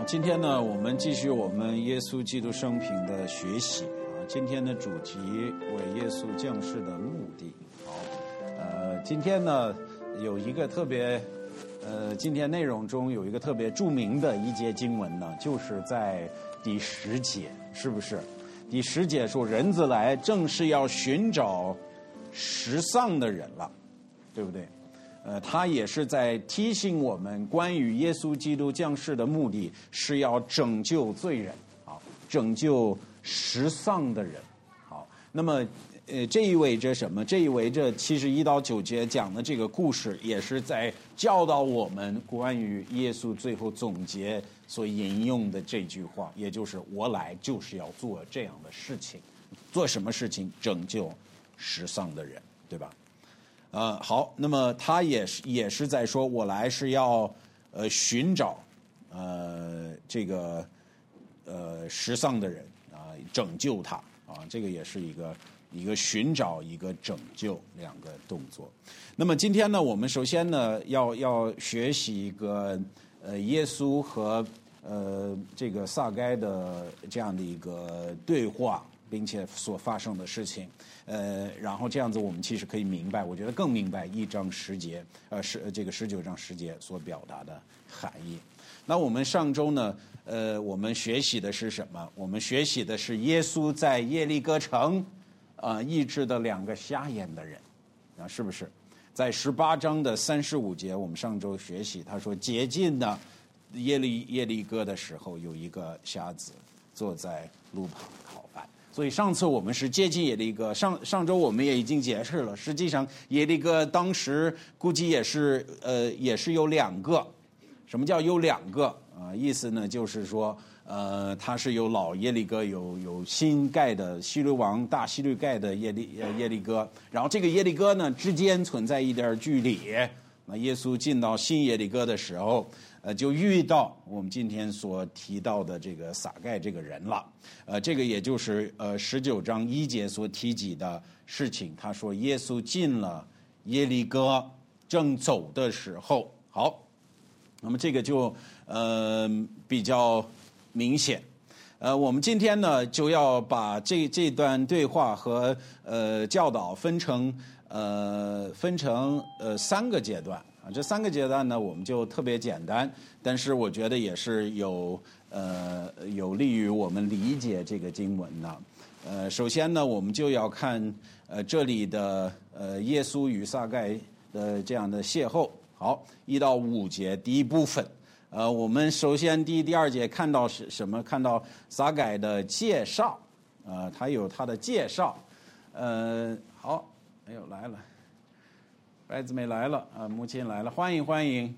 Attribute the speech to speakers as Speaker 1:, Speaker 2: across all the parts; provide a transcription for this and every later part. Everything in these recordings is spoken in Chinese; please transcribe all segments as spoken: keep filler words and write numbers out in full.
Speaker 1: 今天呢，我们继续我们耶稣基督生平的学习啊。今天的主题为耶稣降世的目的。好，呃，今天呢有一个特别，呃，今天内容中有一个特别著名的一节经文呢，就是在第十节，是不是？第十节说：“人子来，正是要寻找失丧的人了，对不对？”呃，他也是在提醒我们，关于耶稣基督降世的目的是要拯救罪人，好，拯救失丧的人，好。那么，呃，这意味着什么？这意味着七十一到九节讲的这个故事，也是在教导我们关于耶稣最后总结所引用的这句话，也就是“我来就是要做这样的事情”，做什么事情？拯救失丧的人，对吧？呃，好，那么他也是也是在说，我来是要呃寻找呃这个呃失丧的人啊、呃，拯救他啊，这个也是一个一个寻找一个拯救两个动作。那么今天呢，我们首先呢要要学习一个呃耶稣和呃这个撒该的这样的一个对话，并且所发生的事情。呃，然后这样子，我们其实可以明白，我觉得更明白一章十节，呃，十这个十九章十节所表达的含义。那我们上周呢，呃，我们学习的是什么？我们学习的是耶稣在耶利哥城，啊、呃，医治的两个瞎眼的人，啊，是不是？在十八章的三十五节，我们上周学习，他说接近的耶利耶利哥的时候，有一个瞎子坐在路旁讨饭。所以上次我们是接近耶利哥，上上周我们也已经解释了，实际上耶利哥当时估计也是呃也是有两个，什么叫有两个啊、呃？意思呢就是说呃它是有老耶利哥，有有新盖的希律王大希律盖的耶利呃耶利哥，然后这个耶利哥呢之间存在一点距离。那耶稣进到新耶利哥的时候，呃，就遇到我们今天所提到的这个撒该这个人了。呃，这个也就是呃十九章一节所提及的事情。他说耶稣进了耶利哥，正走的时候，好，那么这个就呃比较明显。呃，我们今天呢就要把这这段对话和呃教导分成。呃，分成呃三个阶段啊，这三个阶段呢，我们就特别简单，但是我觉得也是有呃有利于我们理解这个经文的。呃，首先呢，我们就要看呃这里的呃耶稣与撒该的这样的邂逅。好，一到五节第一部分，呃，我们首先第一、第二节看到是什么？看到撒该的介绍，呃，他有他的介绍，呃，好。哎呦，来了，白姊妹来了啊，母亲来了，欢迎欢迎。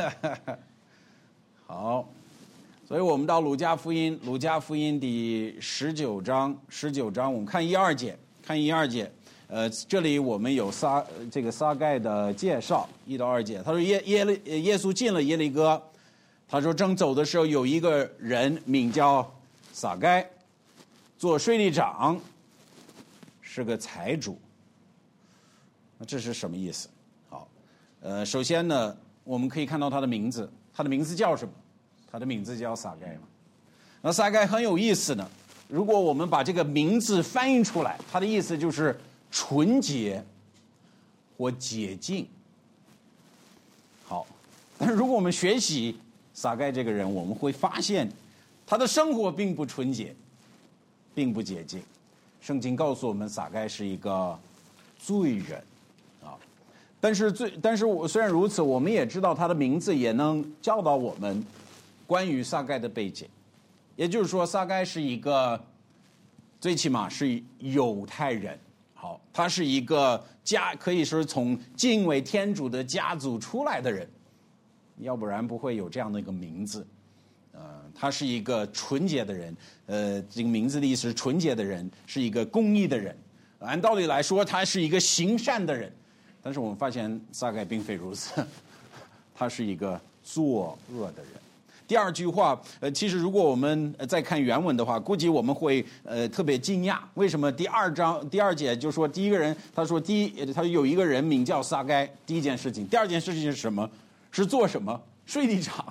Speaker 1: 好，所以我们到鲁家福音，鲁家福音第十九章，十九章我们看一二节，看一二节。呃，这里我们有撒这个撒该的介绍，一到二节。他说耶耶利耶稣进了耶利哥，他说正走的时候，有一个人名叫撒该，做税吏长，是个财主。这是什么意思？好，呃，首先呢，我们可以看到他的名字，他的名字叫什么？他的名字叫撒该嘛。那撒该很有意思呢。如果我们把这个名字翻译出来，他的意思就是纯洁或洁净。好，但是如果我们学习撒该这个人，我们会发现他的生活并不纯洁，并不洁净。圣经告诉我们，撒该是一个罪人。但是最，但是我虽然如此，我们也知道他的名字也能教导我们关于撒该的背景，也就是说，撒该是一个最起码是犹太人，好，他是一个家，可以说是从敬畏天主的家族出来的人，要不然不会有这样的一个名字。呃，他是一个纯洁的人，呃，这个名字的意思是纯洁的人，是一个公义的人。按道理来说，他是一个行善的人。但是我们发现撒该并非如此，他是一个作恶的人。第二句话，呃，其实如果我们再看原文的话，估计我们会呃特别惊讶，为什么第二章第二节就说第一个人，他说第一，他有一个人名叫撒该，第一件事情，第二件事情是什么？是做什么？税吏长。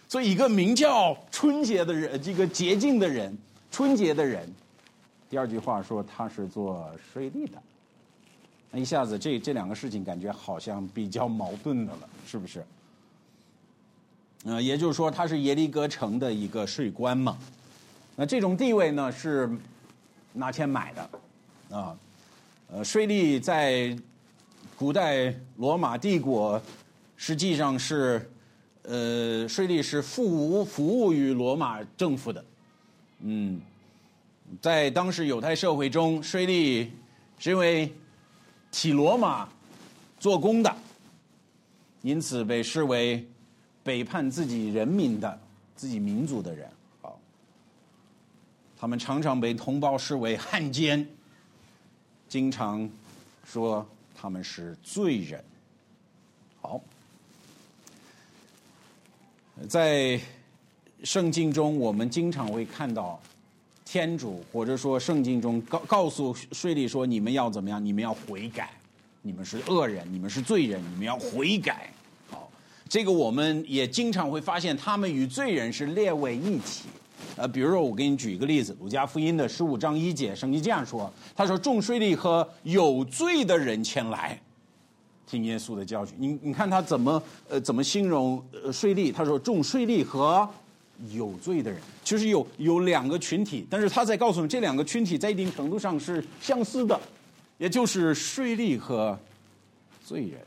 Speaker 1: 所以一个名叫春节的人，这个洁净的人，春节的人，第二句话说他是做税吏的。那一下子这这两个事情感觉好像比较矛盾的了，是不是？呃，也就是说他是耶利哥城的一个税官嘛。那这种地位呢是拿钱买的啊。呃，税吏在古代罗马帝国实际上是呃税吏是服务服务于罗马政府的。嗯，在当时犹太社会中，税吏是因为替罗马做工的，因此被视为背叛自己人民的、自己民族的人。好，他们常常被同胞视为汉奸，经常说他们是罪人。好，在圣经中，我们经常会看到天主或者说圣经中告告诉税吏说，你们要怎么样？你们要悔改，你们是恶人，你们是罪人，你们要悔改。好，这个我们也经常会发现，他们与罪人是列为一起。呃，比如说我给你举一个例子，路加福音的十五章一节，圣经这样说：他说，众税吏和有罪的人前来听耶稣的教训。你你看他怎么呃怎么形容呃税吏？他说，众税吏和有罪的人，其实有有两个群体，但是他在告诉你，这两个群体在一定程度上是相似的，也就是税吏和罪人。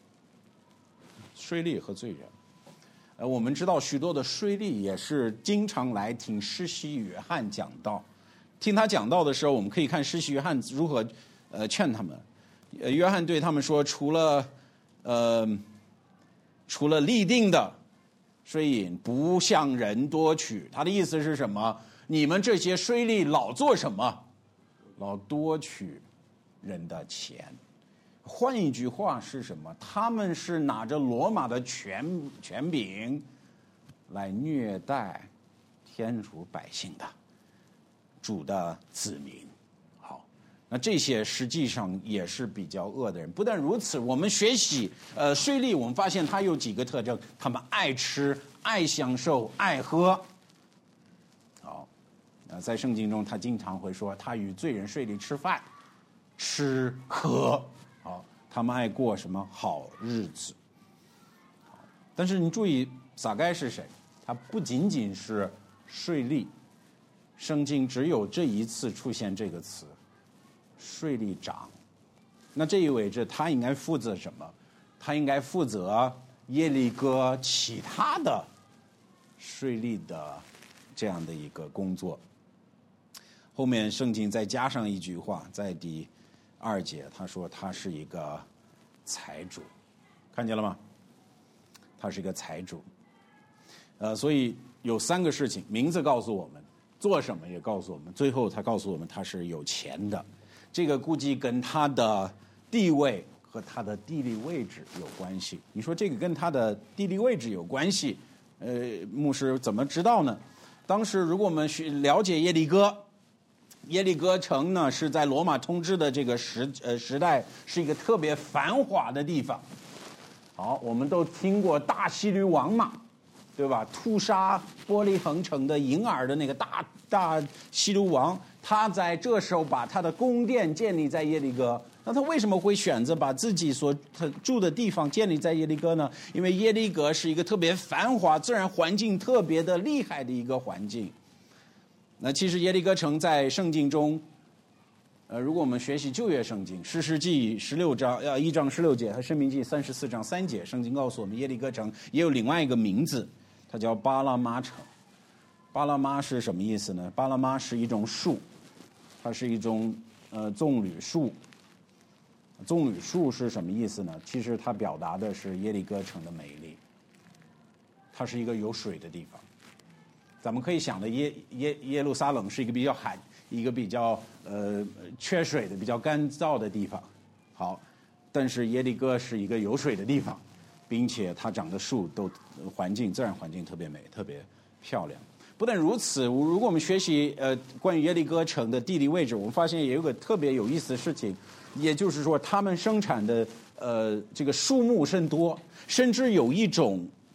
Speaker 1: 税吏和罪人。呃，我们知道许多的税吏也是经常来听施洗约翰讲道，听他讲道的时候，我们可以看施洗约翰如何呃劝他们。呃，约翰对他们说，除了呃除了立定的税银，不向人多取。他的意思是什么？你们这些税吏老做什么？老多取人的钱。换一句话是什么？他们是拿着罗马的权权柄来虐待天主百姓的主的子民。好，那这些实际上也是比较恶的人。不但如此，我们学习呃税吏，我们发现他有几个特征：他们爱吃、爱享受、爱喝。好，呃，在圣经中，他经常会说，他与罪人税吏吃饭、吃喝。好，他们爱过什么好日子。好，但是你注意，撒该是谁？他不仅仅是税吏，圣经只有这一次出现这个词，税吏长。那这意味着他应该负责什么？他应该负责耶利哥其他的税吏的这样的一个工作。后面圣经再加上一句话，在第二节，他说他是一个财主，看见了吗？他是一个财主，呃，所以有三个事情，名字告诉我们，做什么也告诉我们，最后他告诉我们他是有钱的。这个估计跟他的地位和他的地理位置有关系。你说这个跟他的地理位置有关系，呃，牧师怎么知道呢？当时如果我们了解耶利哥，耶利哥城呢是在罗马统治的这个时呃时代，是一个特别繁华的地方。好，我们都听过大希律王嘛，对吧？屠杀玻璃横城的银耳的那个大大希律王，他在这时候把他的宫殿建立在耶利哥。那他为什么会选择把自己所住的地方建立在耶利哥呢？因为耶利哥是一个特别繁华、自然环境特别的厉害的一个环境。那其实耶利哥城在圣经中，呃，如果我们学习旧约圣经，士师记十六章呃一章十六节和申命记三十四章三节，圣经告诉我们耶利哥城也有另外一个名字，它叫巴拉马城。巴拉马是什么意思呢？巴拉马是一种树，它是一种呃棕榈树。棕榈树是什么意思呢？其实它表达的是耶利哥城的美丽，它是一个有水的地方。咱们可以想的耶耶耶路撒冷是一个比较寒、一个比较呃缺水的、比较干燥的地方。好，但是耶利哥是一个有水的地方，并且它长的树都环境自然环境特别美、特别漂亮。不但如此，如果我们学习呃关于耶利哥城的地理位置，我们发现也有个特别有意思的事情，也就是说他们生产的呃这个树木甚多，甚至有一种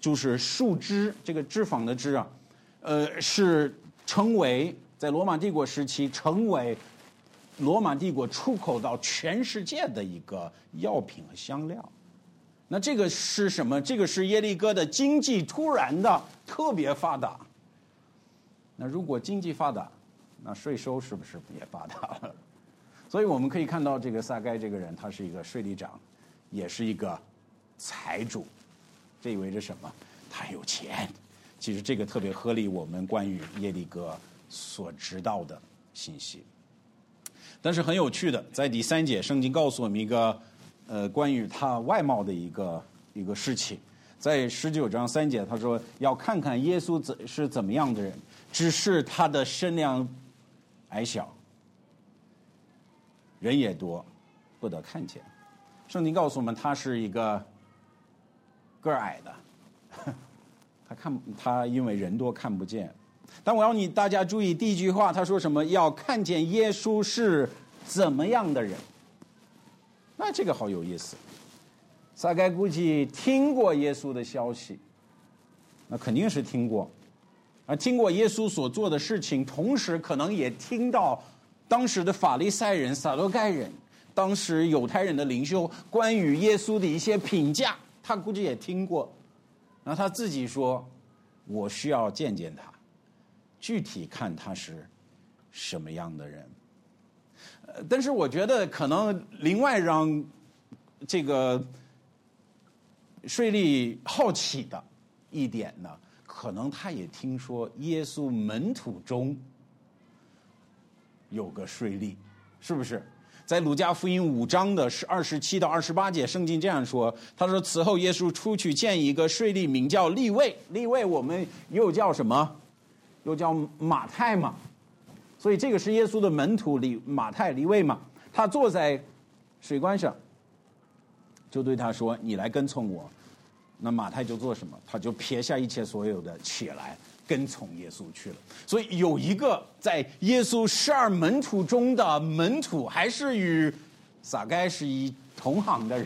Speaker 1: 就是树脂，这个脂肪的脂啊，呃，是成为在罗马帝国时期成为罗马帝国出口到全世界的一个药品和香料。那这个是什么？这个是耶利哥的经济突然的特别发达。那如果经济发达，那税收是不是也发达了？所以我们可以看到，这个撒该这个人，他是一个税吏长，也是一个财主。这意味着什么？他有钱。其实这个特别合理我们关于耶利哥所知道的信息。但是很有趣的，在第三节，圣经告诉我们一个呃关于他外貌的一个一个事情。在十九章三节，他说要看看耶稣怎是怎么样的人，只是他的身量矮小，人也多，不得看见。圣经告诉我们，他是一个个儿矮的，他看他因为人多看不见。但我要你大家注意第一句话，他说什么？要看见耶稣是怎么样的人。那这个好有意思。撒该估计听过耶稣的消息，那肯定是听过，啊，听过耶稣所做的事情，同时可能也听到当时的法利赛人、撒都该人，当时犹太人的领袖关于耶稣的一些评价，他估计也听过。然后他自己说：“我需要见见他，具体看他是什么样的人。”呃，但是我觉得可能另外让这个税吏好奇的一点呢，可能他也听说耶稣门徒中有个税吏，是不是？在路加福音五章的二十七到二十八节，圣经这样说：他说，此后耶稣出去见一个税吏，名叫利未。利未我们又叫什么？又叫马太嘛。所以这个是耶稣的门徒利马太利未嘛。他坐在水关上，就对他说：“你来跟从我。”那马太就做什么？他就撇下一切所有的，起来跟从耶稣去了。所以有一个在耶稣十二门徒中的门徒，还是与撒该是一同行的人。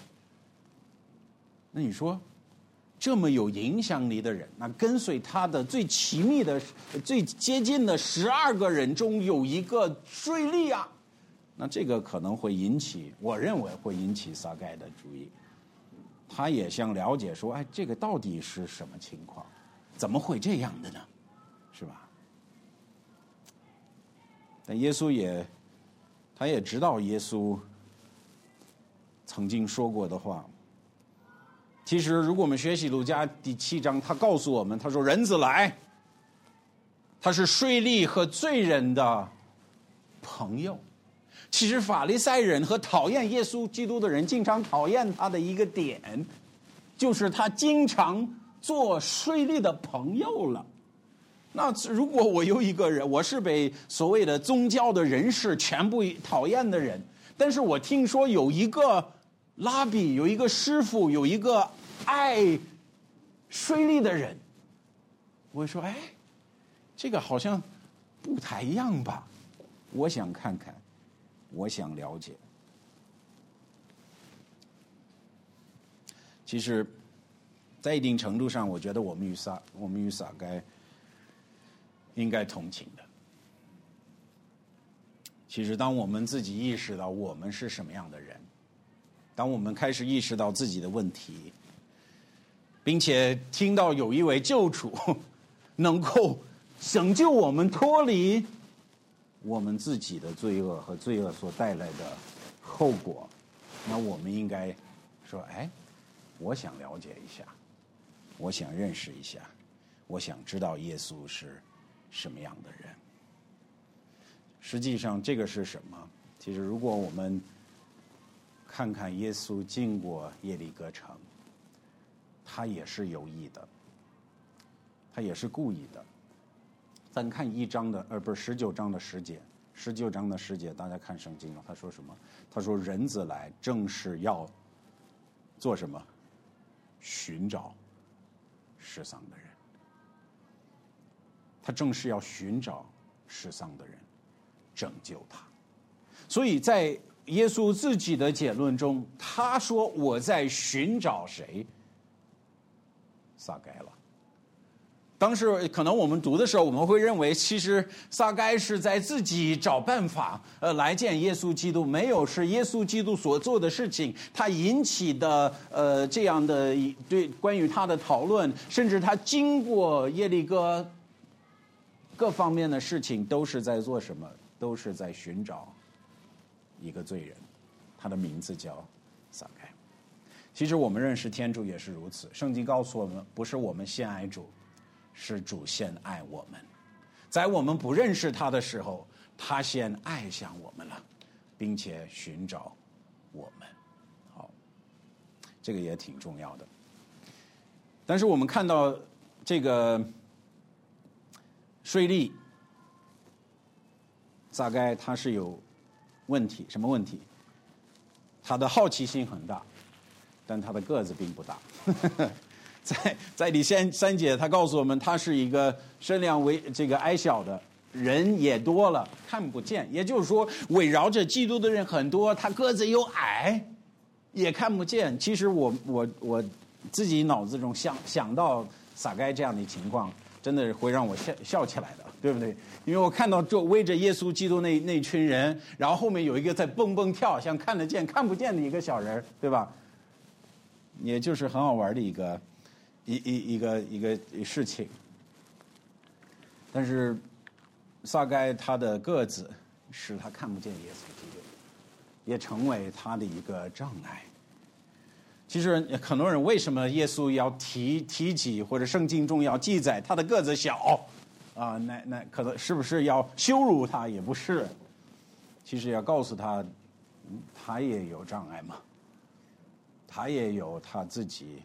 Speaker 1: 那你说，这么有影响力的人，那跟随他的最亲密的、最接近的十二个人中有一个税吏啊，那这个可能会引起，我认为会引起撒该的注意。他也想了解说，哎，这个到底是什么情况？怎么会这样的呢？是吧？但耶稣也，他也知道耶稣曾经说过的话。其实，如果我们学习路加第七章，他告诉我们，他说：“人子来，他是税吏和罪人的朋友。”其实法利赛人和讨厌耶稣基督的人经常讨厌他的一个点，就是他经常做税吏的朋友了。那如果我有一个人，我是被所谓的宗教的人士全部讨厌的人，但是我听说有一个拉比，有一个师傅，有一个爱税吏的人，我会说：“哎，这个好像不太一样吧？我想看看。”我想了解。其实，在一定程度上，我觉得我们与撒我们与撒该应该同情的。其实，当我们自己意识到我们是什么样的人，当我们开始意识到自己的问题，并且听到有一位救主能够拯救我们脱离我们自己的罪恶和罪恶所带来的后果，那我们应该说：“哎，我想了解一下，我想认识一下，我想知道耶稣是什么样的人。”实际上，这个是什么？其实，如果我们看看耶稣经过耶利哥城，他也是有意的，他也是故意的。咱看一章的，呃，不是十九章的十节，十九章的十节，大家看圣经了。他说什么？他说：“人子来，正是要做什么？寻找失丧的人。他正是要寻找失丧的人，拯救他。”所以在耶稣自己的结论中，他说：“我在寻找谁？ 撒该了。当时可能我们读的时候，我们会认为，其实撒该是在自己找办法，呃，来见耶稣基督，没有是耶稣基督所做的事情，他引起的呃这样的对关于他的讨论，甚至他经过耶利哥各方面的事情，都是在做什么？都是在寻找一个罪人，他的名字叫撒该。其实我们认识天主也是如此，圣经告诉我们，不是我们先爱主，是主先爱我们。在我们不认识他的时候，他先爱上我们了，并且寻找我们。好，这个也挺重要的。但是我们看到这个税吏撒该，他是有问题，什么问题？他的好奇心很大，但他的个子并不大。在在第三三节，他告诉我们，他是一个身量为这个矮小的，人也多了，看不见。也就是说，围绕着基督的人很多，他个子又矮，也看不见。其实我我我自己脑子中想想到撒该这样的情况，真的会让我笑笑起来的，对不对？因为我看到这围着耶稣基督那那群人，然后后面有一个在蹦蹦跳，像看得见看不见的一个小人，对吧？也就是很好玩的一个。一一一个一个事情，但是撒该他的个子使他看不见耶稣基督，也成为他的一个障碍。其实很多人为什么耶稣要提提及或者圣经中要记载他的个子小啊？那那可能是不是要羞辱他？也不是，其实要告诉他，他也有障碍嘛，他也有他自己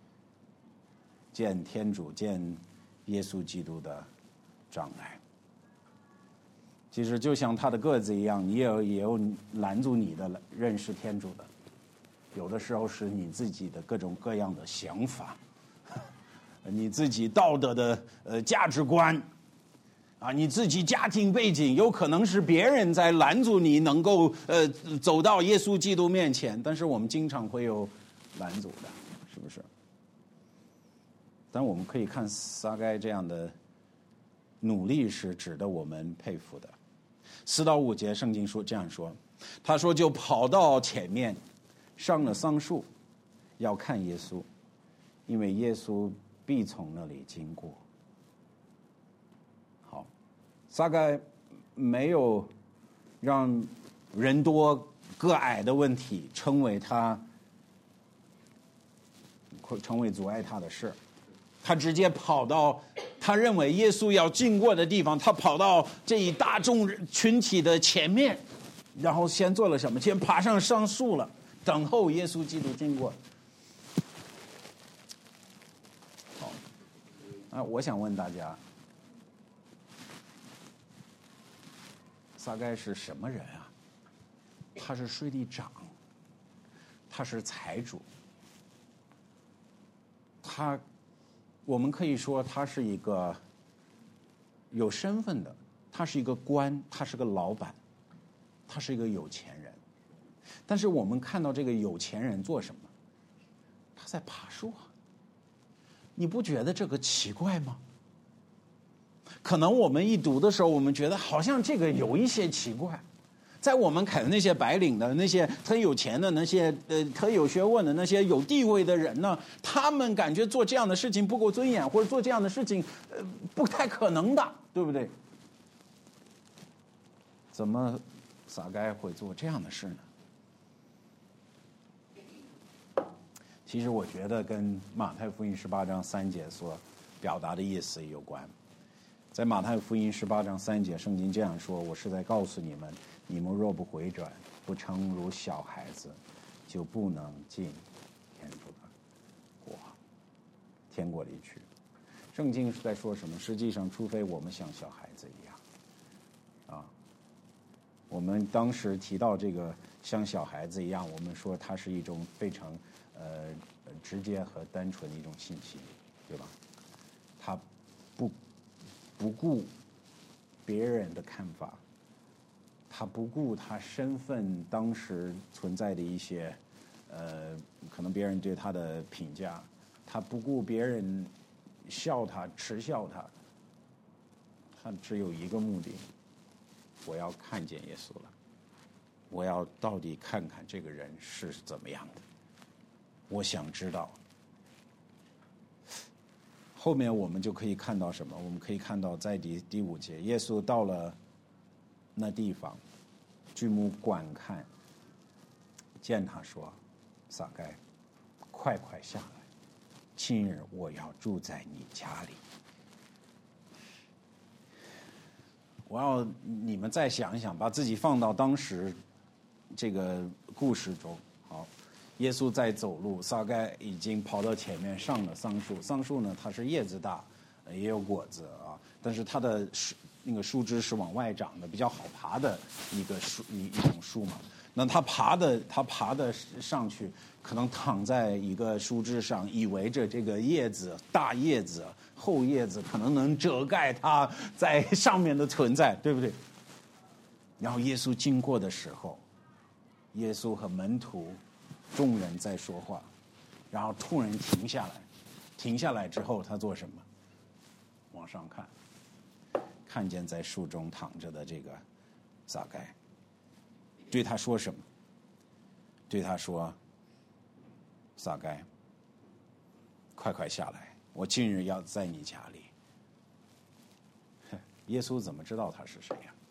Speaker 1: 见天主、见耶稣基督的障碍。其实就像他的个子一样，你也有也有拦住你的认识天主的。有的时候是你自己的各种各样的想法，你自己道德的呃价值观，啊，你自己家庭背景，有可能是别人在拦住你能够呃走到耶稣基督面前，但是我们经常会有拦阻的，是不是？但我们可以看撒该这样的努力是值得我们佩服的。四到五节圣经说这样说，他说就跑到前面上了桑树，要看耶稣，因为耶稣必从那里经过。好，撒该没有让人多个矮的问题成为他成为阻碍他的事，他直接跑到他认为耶稣要经过的地方，他跑到这一大众群体的前面，然后先做了什么？先爬上桑树了，等候耶稣基督经过。好，啊，我想问大家，撒该是什么人啊？他是税吏长，他是财主，他。我们可以说他是一个有身份的，他是一个官，他是个老板，他是一个有钱人。但是我们看到这个有钱人做什么？他在爬树啊！你不觉得这个奇怪吗？可能我们一读的时候，我们觉得好像这个有一些奇怪。在我们看那些白领的、那些特有钱的、那些呃特有学问的、那些有地位的人呢，他们感觉做这样的事情不够尊严，或者做这样的事情呃不太可能的，对不对？怎么撒该会做这样的事呢？其实我觉得跟马太福音十八章三节所表达的意思有关。在马太福音十八章三节，圣经这样说：“我是在告诉你们，你们若不回转，不诚如小孩子，就不能进天主的国，天国里去。”圣经是在说什么？实际上，除非我们像小孩子一样，啊，我们当时提到这个像小孩子一样，我们说它是一种非常呃直接和单纯的一种信息，对吧？他不。不顾别人的看法，他不顾他身份当时存在的一些，呃，可能别人对他的评价， 他不顾别人笑他、耻笑他，他只有一个目的：我要看见耶稣了，我要到底看看这个人是怎么样的，我想知道。后面我们就可以看到什么？我们可以看到在第第五节，耶稣到了那地方，举目观看，见他说：“撒该，快快下来，今日我要住在你家里。”我要你们再想一想，把自己放到当时这个故事中。好，耶稣在走路，撒该已经跑到前面上了桑树。桑树呢，它是叶子大，也有果子啊，但是它的树那个树枝是往外长的，比较好爬的一个树一一种树嘛。那他爬的他爬的上去，可能躺在一个树枝上，以为着这个叶子大叶子厚叶子可能能遮盖他在上面的存在，对不对？然后耶稣经过的时候，耶稣和门徒众人在说话，然后突然停下来，停下来之后他做什么？往上看，看见在树中躺着的这个撒该，对他说什么？对他说：“撒该，快快下来，我今日要在你家里。”耶稣怎么知道他是谁呀？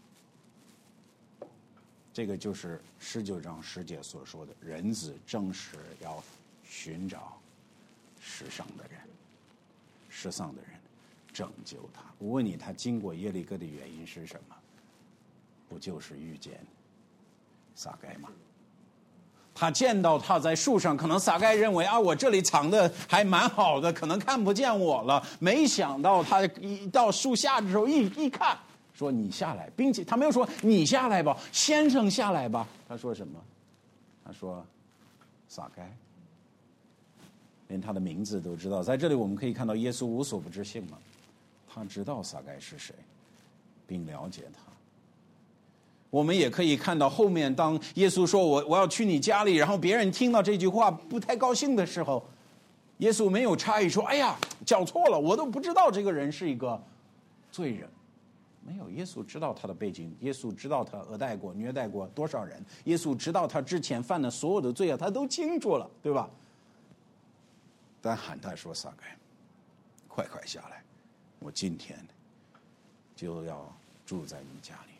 Speaker 1: 这个就是十九章十节所说的，人子正是要寻找世上的人，世上的人拯救他。我问你，他经过耶利哥的原因是什么？不就是遇见撒该吗？他见到他在树上，可能撒该认为啊，我这里藏的还蛮好的，可能看不见我了。没想到他一到树下的时候，一一看，说你下来，并且他没有说你下来吧，先生下来吧。他说什么？他说撒该，连他的名字都知道。在这里我们可以看到耶稣无所不知性嘛，他知道撒该是谁，并了解他。我们也可以看到后面，当耶稣说我我要去你家里，然后别人听到这句话不太高兴的时候，耶稣没有诧异说：“哎呀，讲错了，我都不知道这个人是一个罪人。”没有，耶稣知道他的背景，耶稣知道他讹待过、虐待过多少人，耶稣知道他之前犯的所有的罪啊，他都清楚了，对吧？但喊他说：“撒该，快快下来，我今天就要住在你家里。”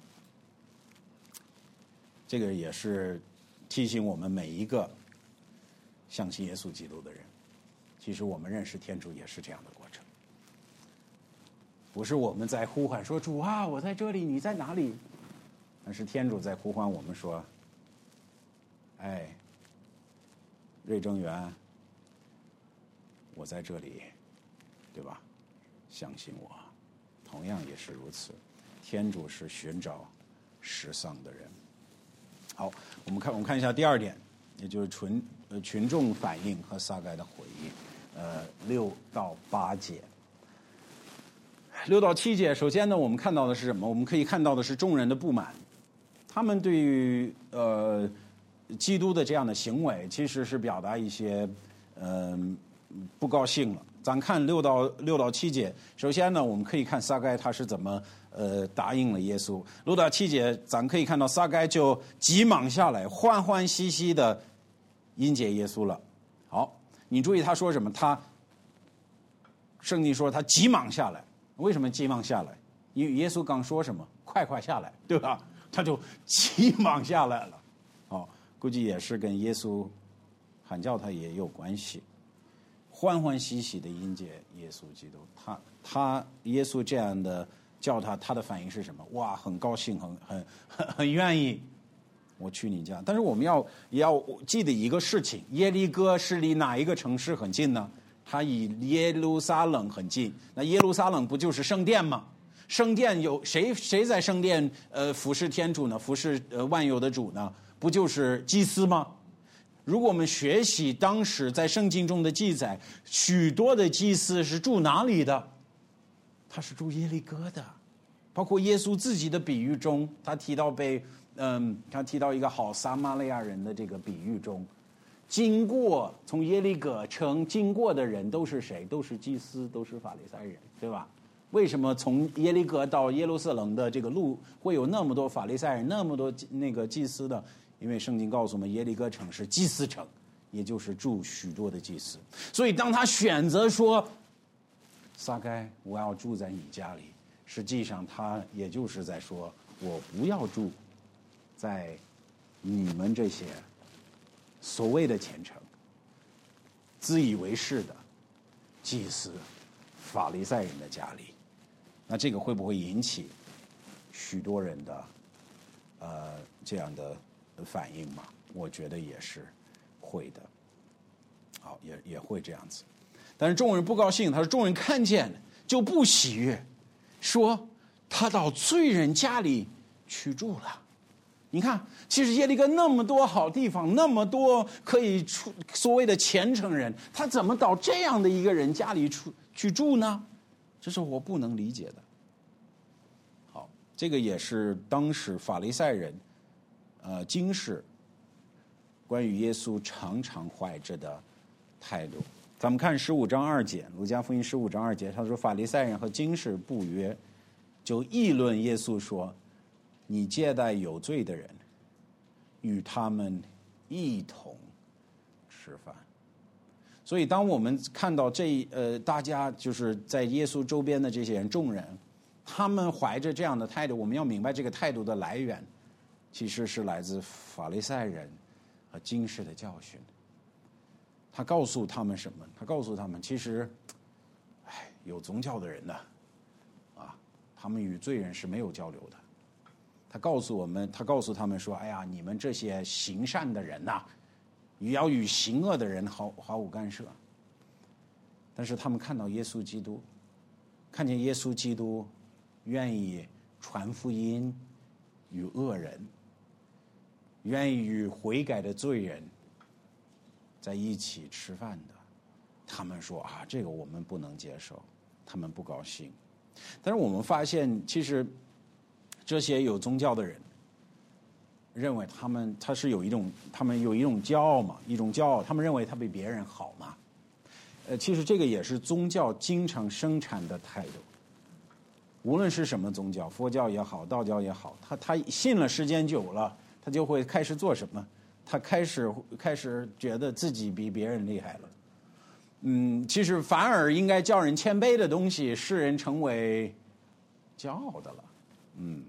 Speaker 1: 这个也是提醒我们每一个相信耶稣基督的人，其实我们认识天主也是这样的过程，不是我们在呼唤说主啊，我在这里，你在哪里？但是天主在呼唤我们说：“哎，瑞正元，我在这里，对吧？相信我。”同样也是如此，天主是寻找失丧的人。好，我们看我们看一下第二点，也就是群呃群众反应和撒该的回应，呃六到八节。六到七节，首先呢，我们看到的是什么？我们可以看到的是众人的不满，他们对于呃基督的这样的行为，其实是表达一些嗯、呃、不高兴了。咱看六到六到七节，首先呢，我们可以看撒该他是怎么呃答应了耶稣。六到七节，咱可以看到撒该就急忙下来，欢欢喜喜的迎接耶稣了。好，你注意他说什么？他圣经说他急忙下来，为什么急忙下来？因为耶稣刚说什么？快快下来，对吧？他就急忙下来了。好，估计也是跟耶稣喊叫他也有关系。欢欢喜喜的迎接耶稣基督，他他耶稣这样的叫他，他的反应是什么？哇，很高兴，很很很很愿意，我去你家。但是我们要也要记得一个事情，耶利哥是离哪一个城市很近呢？它以耶路撒冷很近。那耶路撒冷不就是圣殿吗？圣殿有谁谁在圣殿呃服侍天主呢？服侍呃万有的主呢？不就是祭司吗？如果我们学习当时在圣经中的记载，许多的祭司是住哪里的？他是住耶利哥的。包括耶稣自己的比喻中，他提到被嗯，他提到一个好撒玛利亚人的这个比喻中， 经过从耶利哥城经过的人都是谁？都是祭司，都是法利赛人，对吧？为什么从耶利哥到耶路撒冷的这个路会有那么多法利赛人，那么多那个祭司的？因为圣经告诉我们，耶利哥城是祭司城，也就是住许多的祭司。所以当他选择说撒该，我要住在你家里，实际上他也就是在说，我不要住在你们这些所谓的虔诚、自以为是的祭司、法利赛人的家里。那这个会不会引起许多人的呃这样的反应嘛？我觉得也是会的。好，也也会这样子。但是众人不高兴，他说众人看见就不喜悦，说他到罪人家里去住了。你看，其实耶利哥那么多好地方，那么多可以出所谓的虔诚人，他怎么到这样的一个人家里去去住呢？这是我不能理解的。好，这个也是当时法利赛人，呃，经世关于耶稣常常怀着的态度。咱们看十五章二节，路加福音十五章二节，他说法利赛人和经世不约，就议论耶稣说，你接待有罪的人，与他们一同吃饭。所以当我们看到这呃大家就是在耶稣周边的这些人众人，他们怀着这样的态度，我们要明白这个态度的来源其实是来自法利赛人和经世的教训。他告诉他们什么？他告诉他们，其实哎有宗教的人呢啊他们与罪人是没有交流的。他告诉我们，他告诉他们说，哎呀，你们这些行善的人呐、啊要与行恶的人毫毫无干涉。但是他们看到耶稣基督，看见耶稣基督愿意传福音与恶人，愿意与悔改的罪人在一起吃饭的，他们说啊，这个我们不能接受，他们不高兴。但是我们发现，其实这些有宗教的人认为他们他是有一种他们有一种骄傲嘛，一种骄傲，他们认为他比别人好嘛。呃，其实这个也是宗教经常生产的态度。无论是什么宗教，佛教也好，道教也好，他他信了时间久了，他就会开始做什么？他开始开始觉得自己比别人厉害了。嗯，其实反而应该叫人谦卑的东西，使人成为骄傲的了。嗯。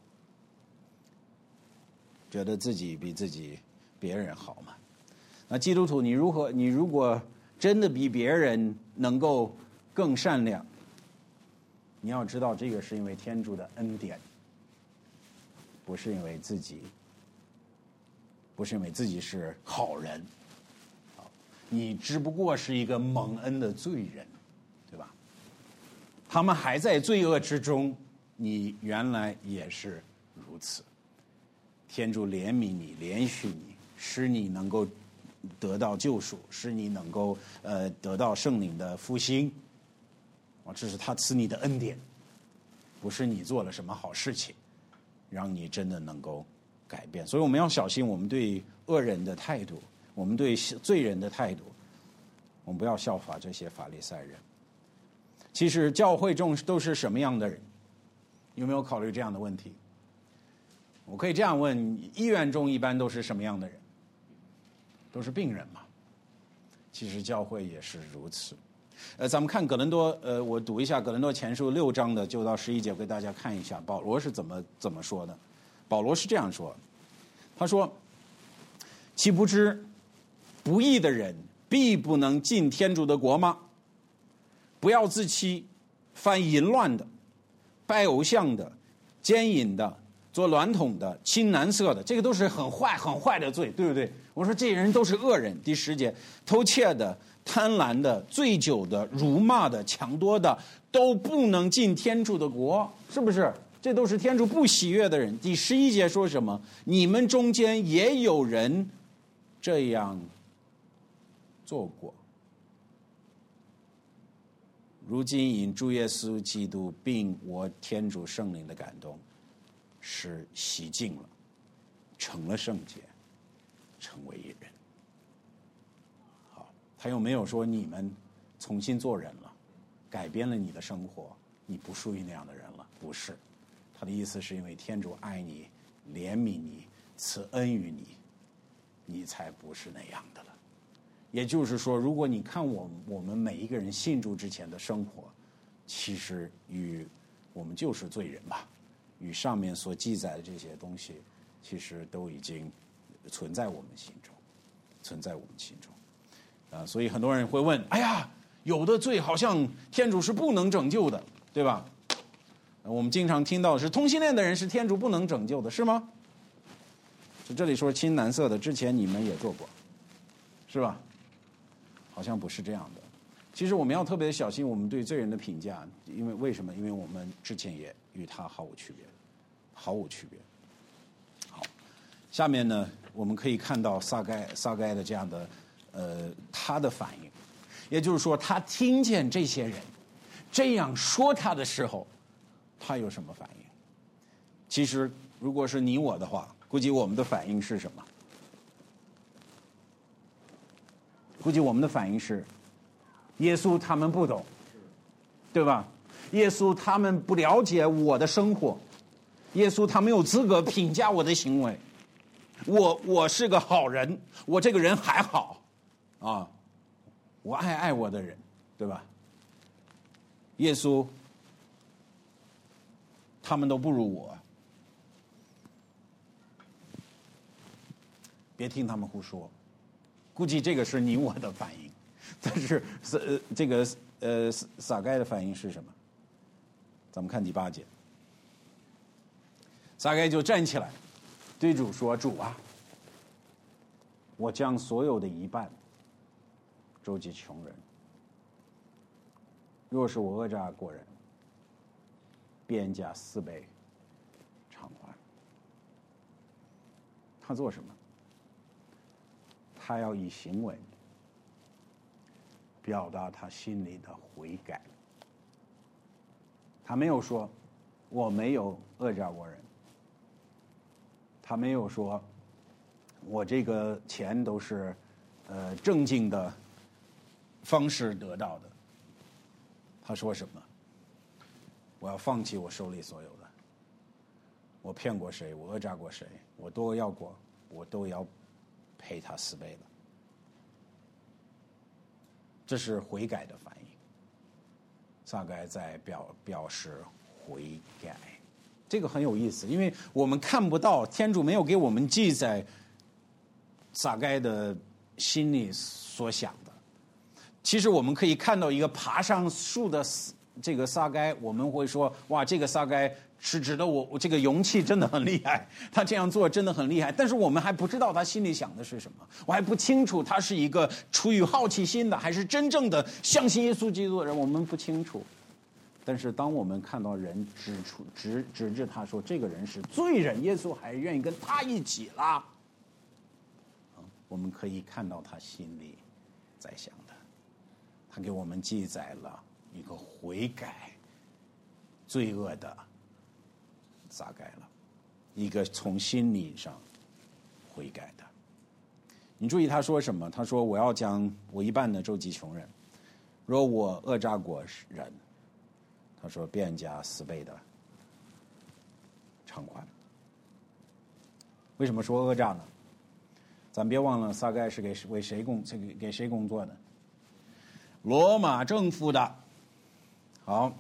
Speaker 1: 觉得自己比自己别人好嘛？那基督徒，你如何？你如果真的比别人能够更善良，你要知道，这个是因为天主的恩典，不是因为自己，不是因为自己是好人。你只不过是一个蒙恩的罪人，对吧？他们还在罪恶之中，你原来也是如此。天主怜悯你，怜恤你，使你能够得到救赎，使你能够呃得到圣灵的复兴。啊，这是他赐你的恩典，不是你做了什么好事情，让你真的能够改变。所以我们要小心我们对恶人的态度，我们对罪人的态度，我们不要效法这些法利赛人。其实教会中都是什么样的人？有没有考虑这样的问题？我可以这样问，医院中一般都是什么样的人？都是病人嘛。其实教会也是如此。呃，咱们看哥林多，呃，我读一下哥林多前书六章的九到十一节，我给大家看一下保罗是怎么怎么说的。保罗是这样说，他说：“岂不知不义的人必不能进天主的国吗？不要自欺，犯淫乱的、拜偶像的、奸淫的、做娈童的、亲男色的，这个都是很坏很坏的罪，对不对？我说这些人都是恶人。第十节，偷窃的、贪婪的、醉酒的、辱骂的、抢夺的，都不能进天主的国，是不是？这都是天主不喜悦的人。第十一节说什么？你们中间也有人这样做过。如今因主耶稣基督并我天主圣灵的感动，是洗净了，成了圣洁，成为一人。 他又没有说你们重新做人了，改变了你的生活，你不属于那样的人了，不是。他的意思是因为天主爱你，怜悯你，赐恩于你，你才不是那样的了。也就是说，如果你看我我们每一个人信主之前的生活，其实与我们就是罪人吧，与上面所记载的这些东西，其实都已经存在我们心中，存在我们心中。啊，所以很多人会问：哎呀，有的罪好像天主是不能拯救的，对吧？我们经常听到是同性恋的人是天主不能拯救的，是吗？就这里说青蓝色的，之前你们也做过，是吧？好像不是这样的。其实我们要特别小心我们对罪人的评价，因为为什么？因为我们之前也与他毫无区别，毫无区别。好，下面呢，我们可以看到撒该撒该的这样的呃他的反应，也就是说，他听见这些人这样说他的时候，他有什么反应？其实，如果是你我的话，估计我们的反应是什么？估计我们的反应是，耶稣他们不懂，对吧？耶稣他们不了解我的生活，耶稣他没有资格评价我的行为。我我是个好人，我这个人还好啊，我爱爱我的人，对吧？耶稣他们都不如我，别听他们胡说。估计这个是你我的反应，但是呃这个呃撒该的反应是什么？咱们看第八节，撒该就站起来，对主说：“主啊，我将所有的一半周济穷人。若是我讹诈过人，便加四倍偿还。”他做什么？他要以行为表达他心里的悔改。他没有说我没有讹诈过人，他没有说我这个钱都是呃正经的方式得到的。他说什么？我要放弃我手里所有的，我骗过谁，我讹诈过谁，我都要过，我都要赔他四倍了。这是悔改的反应。撒该在表表示悔改，这个很有意思，因为我们看不到，天主没有给我们记载撒该的心里所想的。其实我们可以看到一个爬上树的这个撒该，我们会说：哇，这个撒该是指的我，我这个勇气真的很厉害，他这样做真的很厉害。但是我们还不知道他心里想的是什么，我还不清楚他是一个出于好奇心的，还是真正的相信耶稣基督的人，我们不清楚。但是当我们看到人指出指指着他说这个人是罪人，耶稣还愿意跟他一起啦，我们可以看到他心里在想的。他给我们记载了一个悔改罪恶的撒该了，一个从心理上悔改的。你注意他说什么？他说：“我要将我一半的周济穷人，若我讹诈过人，他说便加四倍的偿还。”为什么说讹诈呢？咱别忘了，撒该是给为谁工这个给谁工作的？罗马政府的。好。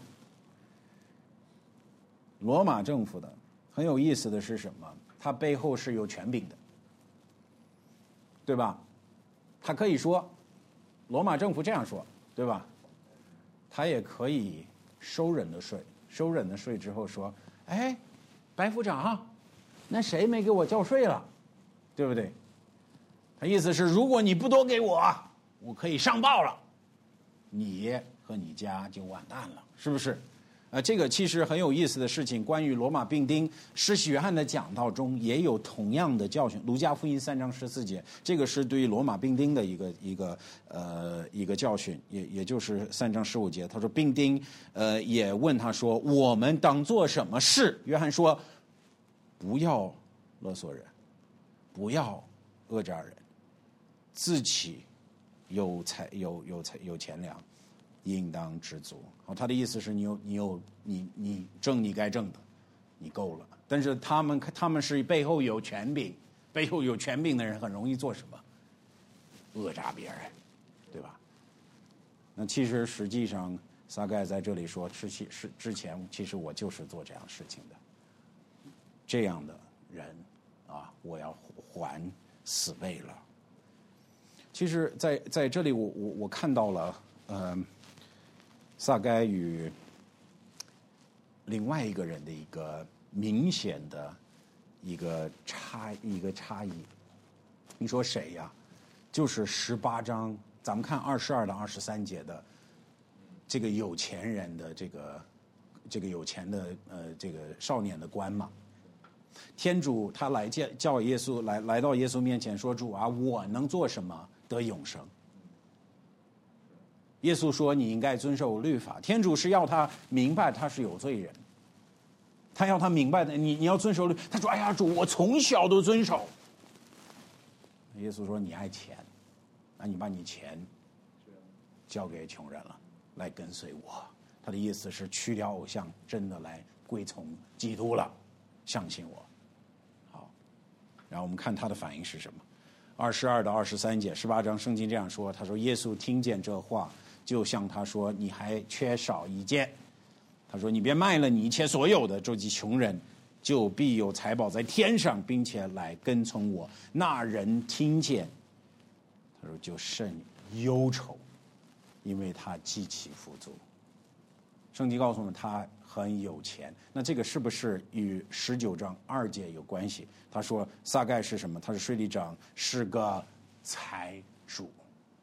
Speaker 1: 罗马政府的很有意思的是什么？它背后是有权柄的，对吧？他可以说，罗马政府这样说，对吧？他也可以收人的税，收人的税之后说：“哎，白府长，那谁没给我交税了？对不对？”他意思是，如果你不多给我，我可以上报了，你和你家就完蛋了，是不是？呃，这个其实很有意思的事情，关于罗马兵丁，施洗约翰的讲道中也有同样的教训。路加福音三章十四节，这个是对于罗马兵丁的一个一个呃一个教训，也也就是三章十五节。他说，兵丁呃也问他说：“我们当做什么事？”约翰说：“不要勒索人，不要讹诈人，自己有财有有财有钱粮，应当知足。好，他的意思是你有你有你你挣你该挣的，你够了。但是他们他们是背后有权柄，背后有权柄的人很容易做什么？讹诈别人，对吧？那其实实际上，撒该在这里说，之前是之前，其实我就是做这样事情的。这样的人啊，我要还死背了。其实在，在在这里我，我我我看到了，呃，撒该与另外一个人的一个明显的一个差一个差异。你说谁呀？就是十八章，咱们看二十二到二十三节的这个有钱人的这个这个有钱的呃这个少年的官嘛。天主他来叫叫耶稣来来到耶稣面前说：“主啊，我能做什么得永生？”耶稣说：“你应该遵守律法。”天主是要他明白他是有罪人，他要他明白的，你你要遵守律。他说：“哎呀，主，我从小都遵守。”耶稣说：“你爱钱，那你把你钱交给穷人了，来跟随我。”他的意思是去掉偶像，真的来归从基督了，相信我。好，然后我们看他的反应是什么？二十二到二十三节，十八章圣经这样说：“他说耶稣听见这话，就向他说：你还缺少一件。他说你别卖了你一切所有的，周济穷人。”就必有财宝在天上，并且来跟从我。那人听见，他说就甚忧愁，因为他极其富足。圣经告诉我们他很有钱，那这个是不是与十九章二节有关系？他说撒该是什么？他是税吏长，是个财主。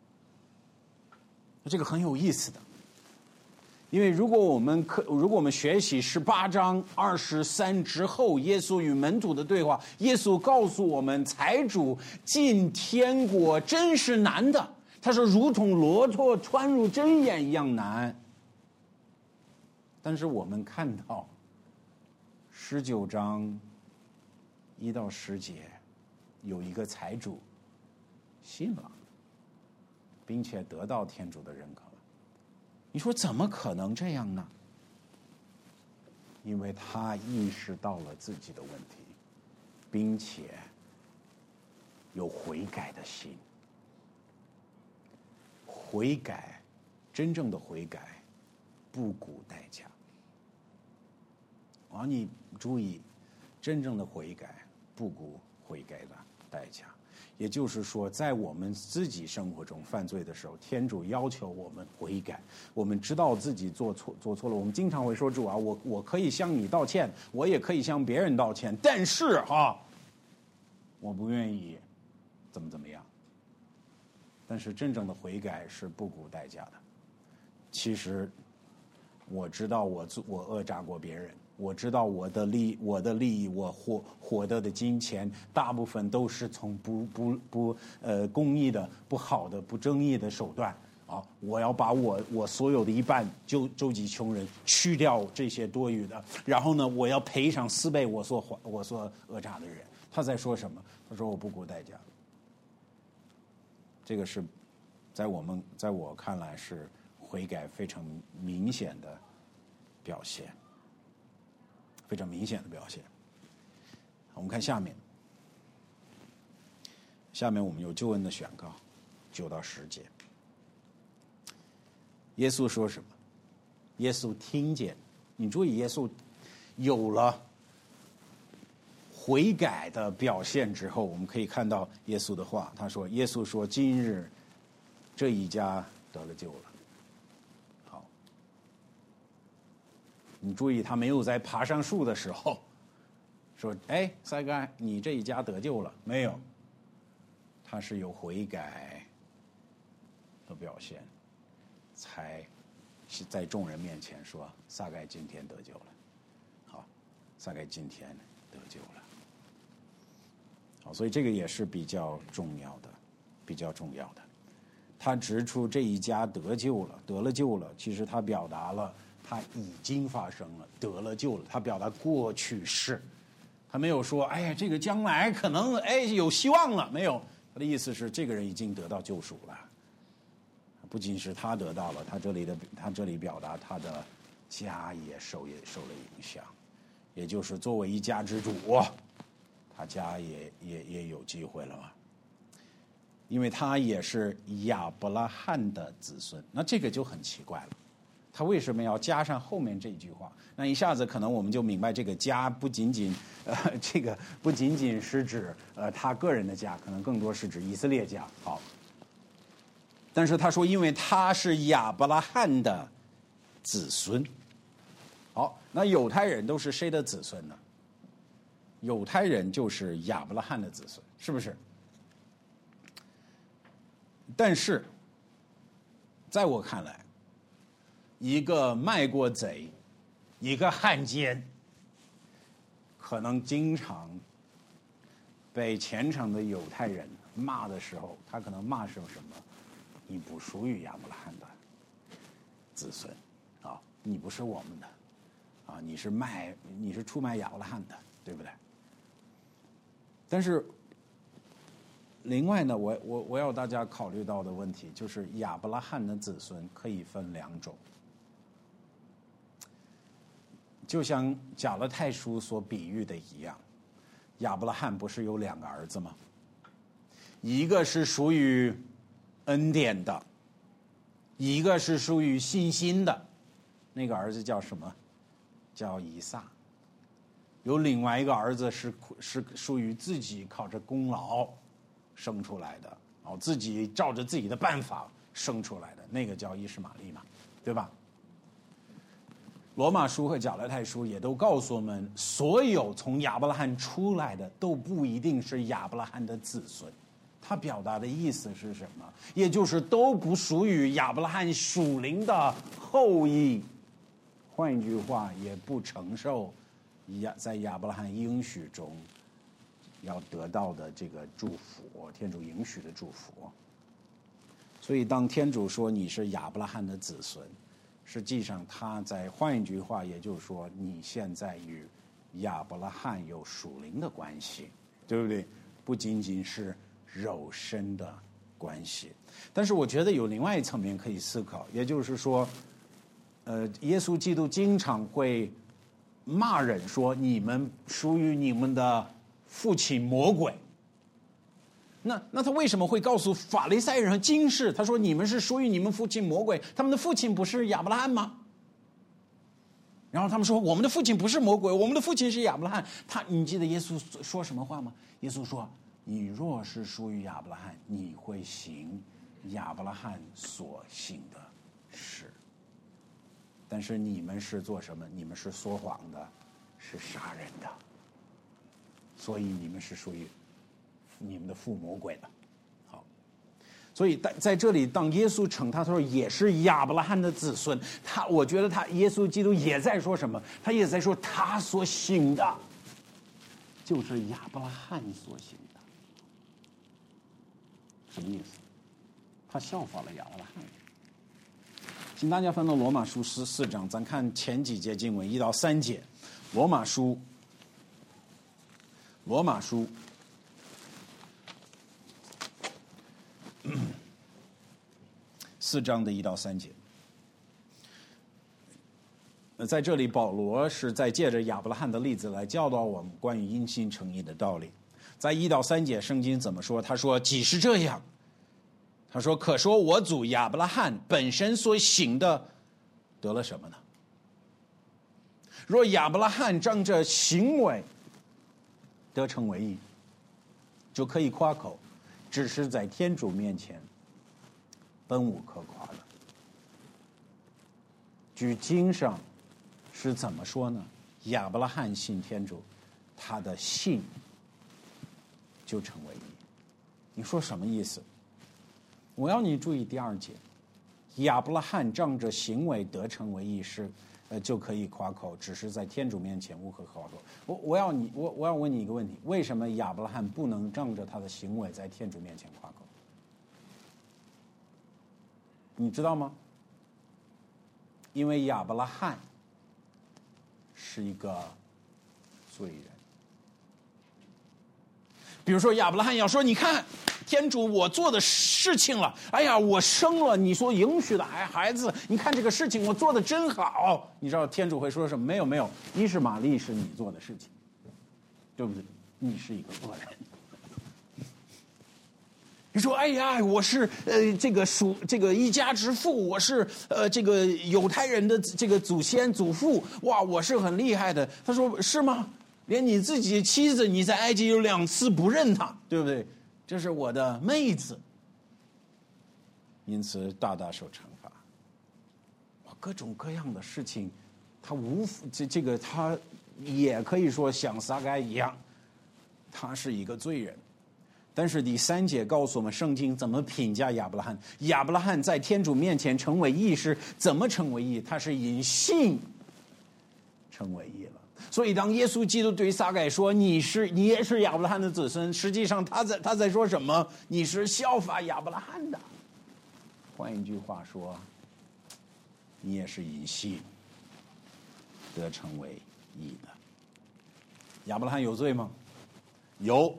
Speaker 1: 这个很有意思的。因为如果我们可，如果我们学习十八章二十三之后，耶稣与门徒的对话，耶稣告诉我们，财主进天国真是难的。他说，如同骆驼穿入针眼一样难。但是我们看到十九章一到十节，有一个财主信了，并且得到天主的认可。你说怎么可能这样呢？因为他意识到了自己的问题，并且有悔改的心。悔改，真正的悔改，不顾代价。啊，你注意，真正的悔改不顾悔改的代价。也就是说，在我们自己生活中犯罪的时候，天主要求我们悔改。我们知道自己做错做错了，我们经常会说：“主啊，我我可以向你道歉，我也可以向别人道歉，但是哈，我不愿意怎么怎么样。”但是真正的悔改是不顾代价的。其实我知道我我讹诈过别人。我知道我的利我的利益，我获获得的金钱，大部分都是从不不不呃公益的、不好的、不正义的手段啊！我要把我我所有的一半救周济穷人，去掉这些多余的，然后呢，我要赔偿四倍我所还我所讹诈的人。他在说什么？他说我不顾代价。这个是在我们在我看来是悔改非常明显的表现。非常明显的表现。我们看下面，下面我们有救恩的宣告，九到十节。耶稣说什么？耶稣听见，你注意，耶稣有了悔改的表现之后，我们可以看到耶稣的话，他说：“耶稣说，今日这一家得了救了。”你注意，他没有在爬上树的时候说：“哎，撒该，你这一家得救了。”没有，他是有悔改的表现，才是在众人面前说：“撒该今天得救了。”好，撒该今天得救了。好，所以这个也是比较重要的，比较重要的。他指出这一家得救了，得了救了，其实他表达了。他已经发生了，得了救了。他表达过去式，他没有说：“哎呀，这个将来可能哎有希望了。”没有，他的意思是这个人已经得到救赎了， 不仅是他得到了，他这里的他这里表达他的家也受也受了影响，也就是作为一家之主，他家也也也有机会了嘛。因为他也是亚伯拉罕的子孙，那这个就很奇怪了，他为什么要加上后面这句话？那一下子可能我们就明白，这个家不仅仅呃，这个不仅仅是指呃他个人的家，可能更多是指以色列家。好，但是他说，因为他是亚伯拉罕的子孙。好，那犹太人都是谁的子孙呢？犹太人就是亚伯拉罕的子孙，是不是？但是，在我看来，一个卖国贼，一个汉奸，可能经常被虔诚的犹太人骂的时候，他可能骂成什么？你不属于亚伯拉罕的子孙啊，你不是我们的啊，你是卖，你是出卖亚伯拉罕的，对不对？但是。另外呢，我我我要大家考虑到的问题就是亚伯拉罕的子孙可以分两种，就像加拉太书所比喻的一样，亚伯拉罕不是有两个儿子吗？一个是属于恩典的，一个是属于信心的，那个儿子叫什么？叫以撒。有另外一个儿子是是属于自己靠着功劳生出来的，哦，自己照着自己的办法生出来的，那个叫以实玛利嘛，对吧？罗马书和加拉太书也都告诉我们，所有从亚伯拉罕出来的都不一定是亚伯拉罕的子孙。他表达的意思是什么？也就是都不属于亚伯拉罕属灵的后裔。换一句话，也不承受亚在亚伯拉罕应许中要得到的这个祝福，天主允许的祝福。所以当天主说你是亚伯拉罕的子孙，实际上他在换一句话，也就是说你现在与亚伯拉罕有属灵的关系，对不对？不仅仅是肉身的关系。但是我觉得有另外一层面可以思考，也就是说呃，耶稣基督经常会骂人说你们属于你们的父亲魔鬼。那那他为什么会告诉法利赛人和经士，他说你们是属于你们父亲魔鬼，他们的父亲不是亚伯拉罕吗？然后他们说我们的父亲不是魔鬼，我们的父亲是亚伯拉罕。他你记得耶稣说什么话吗？耶稣说你若是属于亚伯拉罕，你会行亚伯拉罕所行的事。但是你们是做什么？你们是说谎的，是杀人的，所以你们是属于你们的父魔鬼的。好，所以在在这里，当耶稣称他说也是亚伯拉罕的子孙，他我觉得他耶稣基督也在说什么？他也在说他所行的就是亚伯拉罕所行的。什么意思？他效法了亚伯拉罕。请大家翻到罗马书十四章，咱看前几节经文一到三节。罗马书，罗马书，四章的一到三节。在这里，保罗是在借着亚伯拉罕的例子来教导我们关于因信称义的道理。在一到三节，圣经怎么说？他说：“既是这样。”他说：“可说我祖亚伯拉罕本身所行的，得了什么呢？若亚伯拉罕仗着行为得成为义，就可以夸口，只是在天主面前本无可夸的。”据经上是怎么说呢？亚伯拉罕信天主，他的信就成为义。你说什么意思？我要你注意第二节，亚伯拉罕仗着行为得成为义是，呃，就可以夸口，只是在天主面前无可夸口。我我要你，我我要问你一个问题：为什么亚伯拉罕不能仗着他的行为在天主面前夸口？你知道吗？因为亚伯拉罕是一个罪人。比如说亚伯拉罕要说，你看天主，我做的事情了，哎呀，我生了你所应许的孩孩子，你看这个事情我做的真好。你知道天主会说什么？没有没有，伊是玛丽是你做的事情，对不对？你是一个恶人。你说，哎呀，我是呃这个属这个一家之父，我是呃这个犹太人的这个祖先祖父，哇，我是很厉害的。他说是吗？连你自己的妻子你在埃及有两次不认他，对不对？这是我的妹子，因此大大受惩罚。哇，各种各样的事情，他无这这个他也可以说像撒该一样，他是一个罪人。但是第三节告诉我们，圣经怎么评价亚伯拉罕？亚伯拉罕在天主面前成为义是怎么成为义？他是因信成为义了。所以当耶稣基督对撒该说你是你也是亚伯拉罕的子孙，实际上他在他在说什么？你是效法亚伯拉罕的。换一句话说，你也是因信得成为义的。亚伯拉罕有罪吗？有。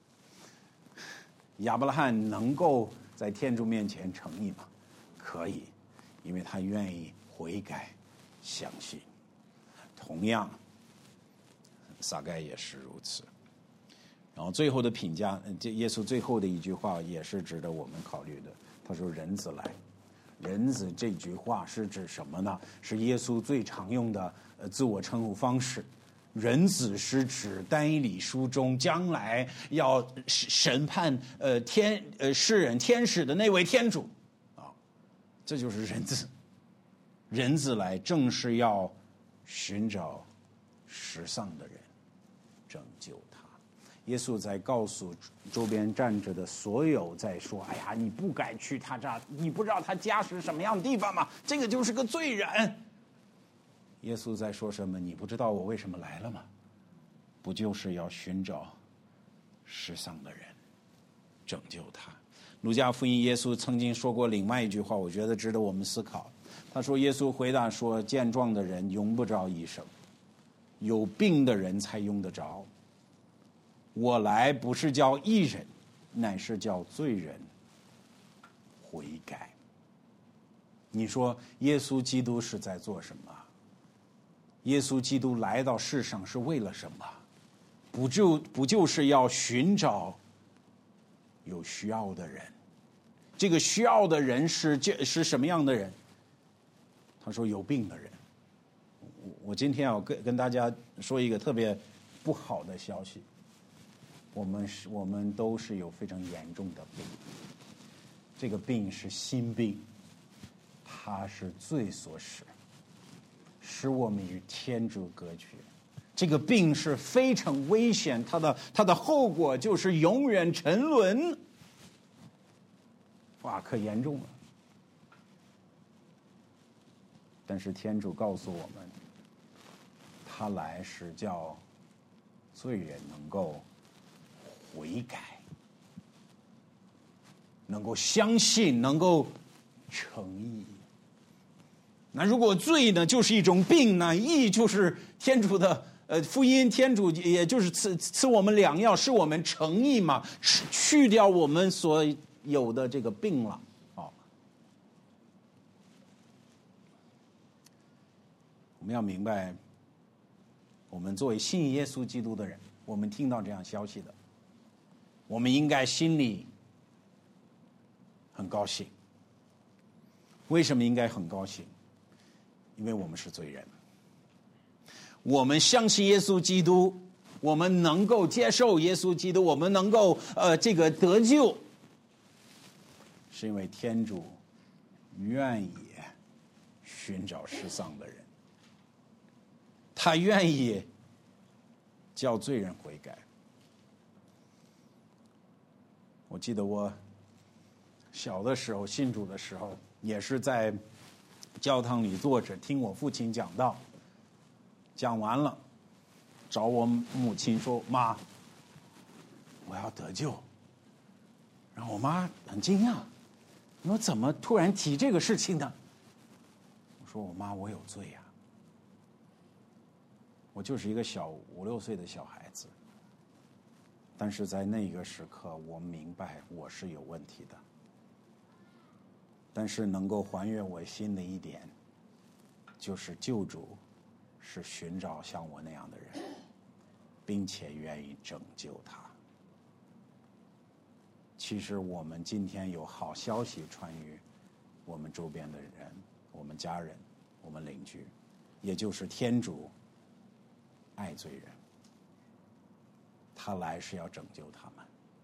Speaker 1: 亚伯拉罕能够在天主面前成义吗？可以，因为他愿意悔改相信。同样撒该也是如此。然后最后的评价，这耶稣最后的一句话也是值得我们考虑的。他说人子来。人子这句话是指什么呢？是耶稣最常用的呃自我称呼方式。人子是指但以理书中将来要审判呃天呃世人天使的那位天主啊，这就是人子。人子来正是要寻找失丧的人，拯救他。耶稣在告诉周边站着的所有在说：“哎呀，你不该去他这，你不知道他家是什么样的地方吗？这个就是个罪人。”耶稣在说什么？你不知道我为什么来了吗？不就是要寻找失丧的人，拯救他。路加福音耶稣曾经说过另外一句话，我觉得值得我们思考。他说耶稣回答说，健壮的人用不着医生，有病的人才用得着。我来不是叫义人，乃是叫罪人悔改。你说耶稣基督是在做什么？耶稣基督来到世上是为了什么？不就不就是要寻找有需要的人？这个需要的人是这是什么样的人？他说有病的人。我今天要跟跟大家说一个特别不好的消息，我们是我们都是有非常严重的病，这个病是心病，它是罪所使，使我们与天主隔绝。这个病是非常危险，它的它的后果就是永远沉沦。哇，可严重了！但是天主告诉我们，他来是叫罪人能够悔改，能够相信，能够诚意。那如果罪呢，就是一种病呢，义就是天主的呃福音，天主也就是赐赐我们良药，使我们诚意嘛，去掉我们所有的这个病了。哦，我们要明白，我们作为信耶稣基督的人，我们听到这样消息的，我们应该心里很高兴。为什么应该很高兴？因为我们是罪人，我们相信耶稣基督，我们能够接受耶稣基督，我们能够呃这个得救，是因为天主愿意寻找失丧的人，他愿意叫罪人悔改。我记得我小的时候信主的时候，也是在教堂里坐着听我父亲讲道，讲完了找我母亲说：“妈，我要得救。”然后我妈很惊讶，你说怎么突然提这个事情呢？我说：“我妈，我有罪呀、啊，我就是一个小五六岁的小孩子， 但是在那个时刻，我明白我是有问题的。但是能够还原我心的一点，就是救主是寻找像我那样的人，并且愿意拯救他。其实我们今天有好消息传于我们周边的人，我们家人，我们邻居，也就是天主爱罪人，他来是要拯救他们。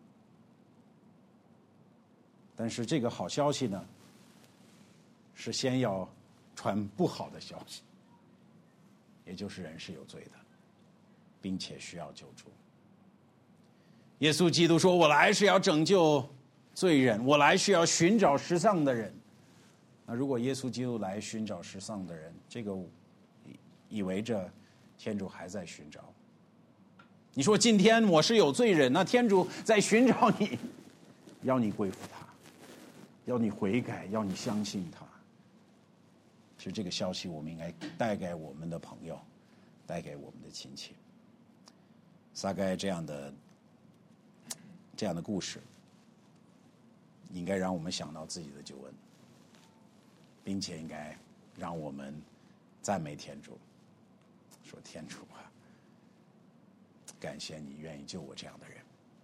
Speaker 1: 但是这个好消息呢，是先要传不好的消息，也就是人是有罪的，并且需要救助。耶稣基督说，我来是要拯救罪人，我来是要寻找失丧的人。那如果耶稣基督来寻找失丧的人，这个意味着天主还在寻找。你说今天我是有罪人，那天主在寻找你，要你归服他，要你悔改，要你相信他。其实这个消息我们应该带给我们的朋友，带给我们的亲戚。大概这样的这样的故事，应该让我们想到自己的救恩，并且应该让我们赞美天主，说天主啊，感谢你愿意救我这样的人。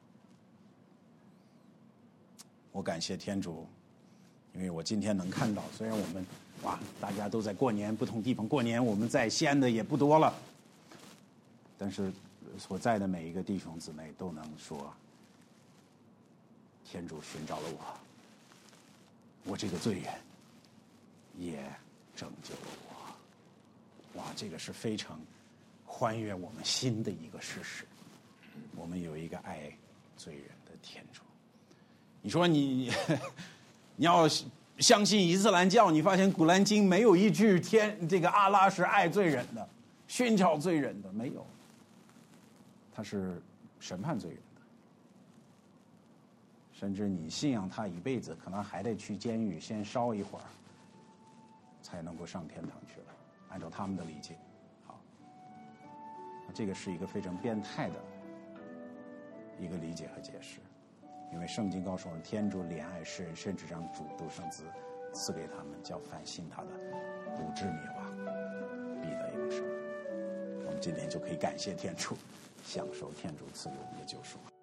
Speaker 1: 我感谢天主，因为我今天能看到，虽然我们哇大家都在过年，不同地方过年，我们在西安的也不多了，但是所在的每一个弟兄姊妹都能说，天主寻找了我，我这个罪人也拯救了我。哇，这个是非常还原我们心的一个事实。我们有一个爱罪人的天主。你说你你要相信伊斯兰教，你发现古兰经没有一句天这个阿拉是爱罪人的，寻找罪人的，没有，他是审判罪人的。甚至你信仰他一辈子，可能还得去监狱先烧一会儿，才能够上天堂去了。按照他们的理解，好，这个是一个非常变态的一个理解和解释。因为圣经告诉我们，天主怜爱世人，甚至让主独生子赐给他们，叫凡信他的不至灭亡，必得永生。我们今天就可以感谢天主，享受天主赐给我们的救赎。